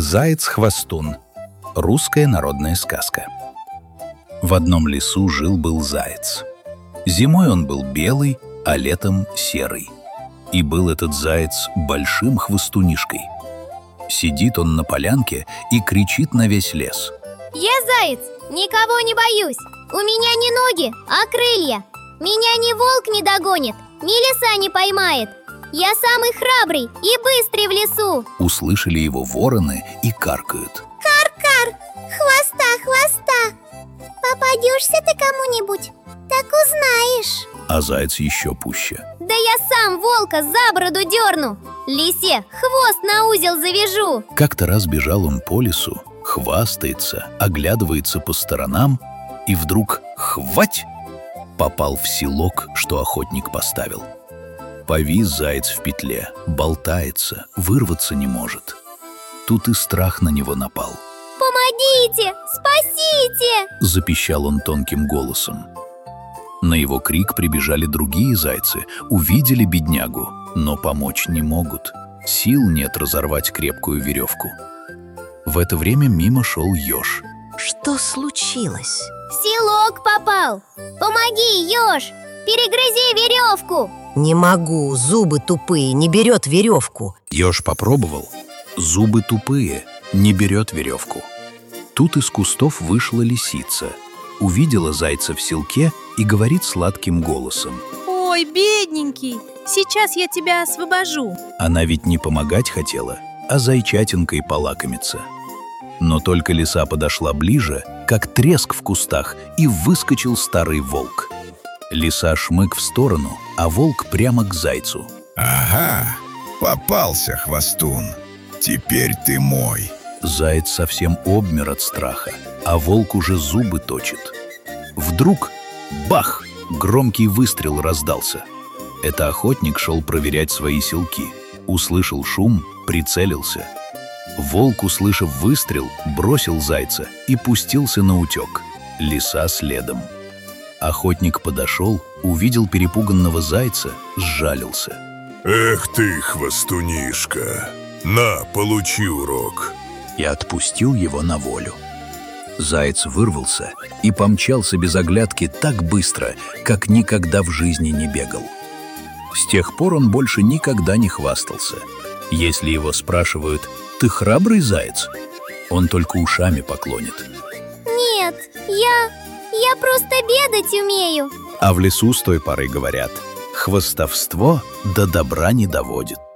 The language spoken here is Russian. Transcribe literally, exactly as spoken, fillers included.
Заяц-хвостун. Русская народная сказка. В одном лесу жил-был заяц. Зимой он был белый, а летом серый. И был этот заяц большим хвостунишкой. Сидит он на полянке и кричит на весь лес. Я заяц, никого не боюсь. У меня не ноги, а крылья. Меня ни волк не догонит, ни лиса не поймает. Я самый храбрый и быстрый в лесу. Услышали его вороны и каркают. Кар-кар, хвоста, хвоста. Попадешься ты кому-нибудь, так узнаешь. А заяц еще пуще. Да я сам волка за бороду дерну. Лисе хвост на узел завяжу. Как-то раз бежал он по лесу, хвастается, оглядывается по сторонам, и вдруг хвать! Попал в селок, что охотник поставил. Повис заяц в петле, болтается, вырваться не может. Тут и страх на него напал. Помогите! Спасите! Запищал он тонким голосом. На его крик прибежали другие зайцы, увидели беднягу, но помочь не могут. Сил нет разорвать крепкую веревку. В это время мимо шел еж. Что случилось? В селок попал. Помоги, еж! Перегрызи веревку! Не могу, зубы тупые, не берет веревку. Еж попробовал. Зубы тупые, не берет веревку. Тут из кустов вышла лисица. Увидела зайца в селке и говорит сладким голосом. Ой, бедненький, сейчас я тебя освобожу. Она ведь не помогать хотела, а зайчатинкой полакомиться. Но только лиса подошла ближе, как треск в кустах, и выскочил старый волк. Лиса шмык в сторону, а волк прямо к зайцу. Ага, попался, хвостун. Теперь ты мой. Заяц совсем обмер от страха, а волк уже зубы точит. Вдруг бах! Громкий выстрел раздался. Это охотник шел проверять свои селки. Услышал шум, прицелился. Волк, услышав выстрел, бросил зайца и пустился наутек. Лиса следом. Охотник подошел, увидел перепуганного зайца, сжалился. Эх ты, хвостунишка, на, получи урок. И отпустил его на волю. Заяц вырвался и помчался без оглядки так быстро, как никогда в жизни не бегал. С тех пор он больше никогда не хвастался. Если его спрашивают: «Ты храбрый заяц?», он только ушами поклонит. Нет, я... я просто бегать умею. А в лесу с той поры говорят: «Хвастовство до добра не доводит».